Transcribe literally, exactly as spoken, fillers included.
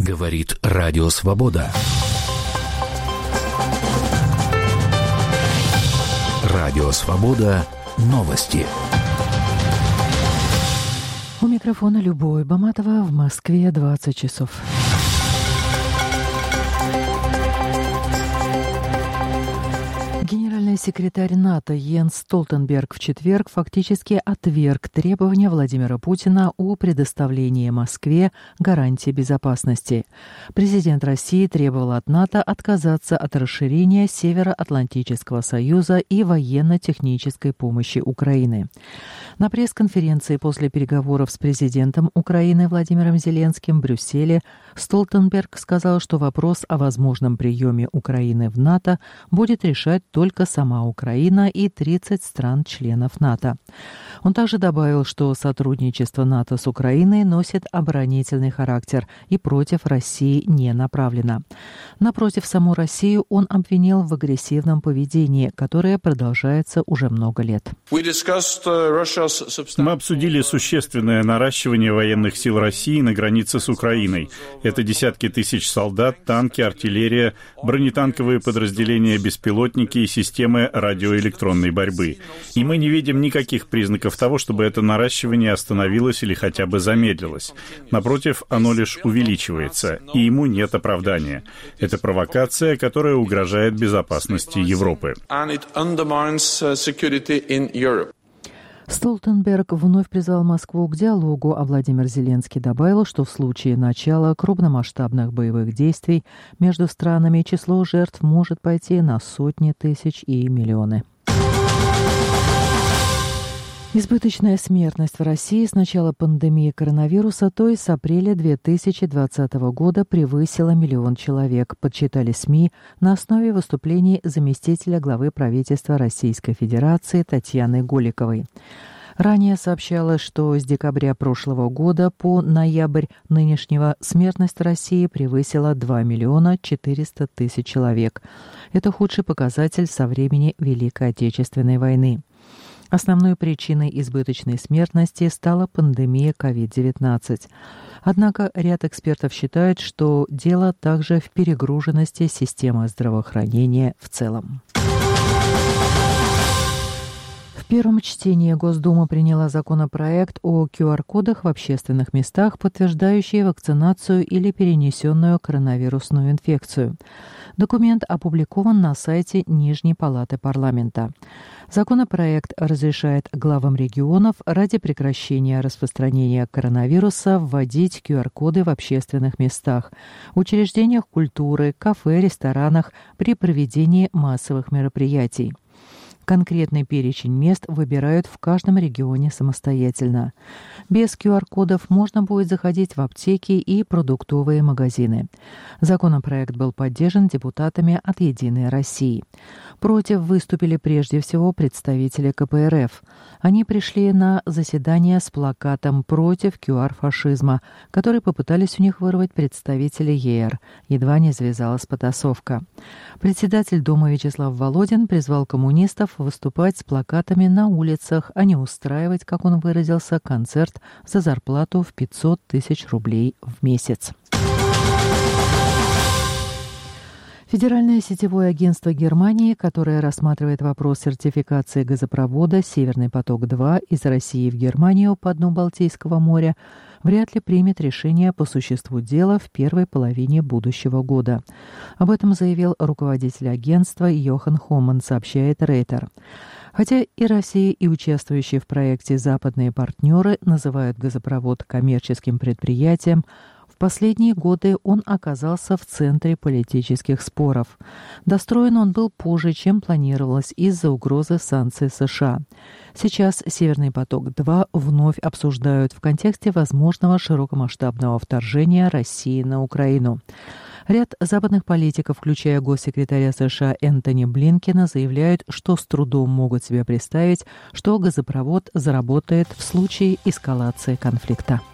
Говорит Радио Свобода. Радио Свобода. Новости. У микрофона Любовь Баматова. В Москве двадцать часов. Генеральный секретарь НАТО Йенс Столтенберг в четверг фактически отверг требования Владимира Путина о предоставлении Москве гарантий безопасности. Президент России требовал от НАТО отказаться от расширения Североатлантического союза и военно-технической помощи Украины. На пресс-конференции после переговоров с президентом Украины Владимиром Зеленским в Брюсселе Столтенберг сказал, что вопрос о возможном приеме Украины в НАТО будет решать только сама Украина и тридцать стран-членов НАТО. Он также добавил, что сотрудничество НАТО с Украиной носит оборонительный характер и против России не направлено. Напротив, саму Россию он обвинил в агрессивном поведении, которое продолжается уже много лет. Мы обсудили существенное наращивание военных сил России на границе с Украиной. Это десятки тысяч солдат, танки, артиллерия, бронетанковые подразделения, беспилотники и системы радиоэлектронной борьбы. И мы не видим никаких признаков того, чтобы это наращивание остановилось или хотя бы замедлилось. Напротив, оно лишь увеличивается, и ему нет оправдания. Это провокация, которая угрожает безопасности Европы. Столтенберг вновь призвал Москву к диалогу, а Владимир Зеленский добавил, что в случае начала крупномасштабных боевых действий между странами число жертв может пойти на сотни тысяч и миллионы. Избыточная смертность в России с начала пандемии коронавируса, то есть с апреля две тысячи двадцатого года, превысила миллион человек, подсчитали СМИ на основе выступлений заместителя главы правительства Российской Федерации Татьяны Голиковой. Ранее сообщалось, что с декабря прошлого года по ноябрь нынешнего смертность в России превысила два миллиона четыреста тысяч человек. Это худший показатель со времени Великой Отечественной войны. Основной причиной избыточной смертности стала пандемия ковид девятнадцать. Однако ряд экспертов считают, что дело также в перегруженности системы здравоохранения в целом. В первом чтении Госдума приняла законопроект о ку ар-кодах в общественных местах, подтверждающие вакцинацию или перенесенную коронавирусную инфекцию. Документ опубликован на сайте Нижней палаты парламента. Законопроект разрешает главам регионов ради прекращения распространения коронавируса вводить ку ар-коды в общественных местах, учреждениях культуры, кафе, ресторанах при проведении массовых мероприятий. Конкретный перечень мест выбирают в каждом регионе самостоятельно. Без ку ар-кодов можно будет заходить в аптеки и продуктовые магазины. Законопроект был поддержан депутатами от «Единой России». Против выступили прежде всего представители ка пэ эр эф. Они пришли на заседание с плакатом «Против ку ар-фашизма», который попытались у них вырвать представители е эр. Едва не завязалась потасовка. Председатель Дума Вячеслав Володин призвал коммунистов выступать с плакатами на улицах, а не устраивать, как он выразился, концерт за зарплату в пятьсот тысяч рублей в месяц. Федеральное сетевое агентство Германии, которое рассматривает вопрос сертификации газопровода «Северный поток-два» из России в Германию по дну Балтийского моря, вряд ли примет решение по существу дела в первой половине будущего года. Об этом заявил руководитель агентства Йохан Хоман, сообщает Рейтер. Хотя и Россия, и участвующие в проекте западные партнеры называют газопровод коммерческим предприятием, в последние годы он оказался в центре политических споров. Достроен он был позже, чем планировалось из-за угрозы санкций США. Сейчас «Северный поток-два» вновь обсуждают в контексте возможного широкомасштабного вторжения России на Украину. Ряд западных политиков, включая госсекретаря США Энтони Блинкена, заявляют, что с трудом могут себе представить, что газопровод заработает в случае эскалации конфликта.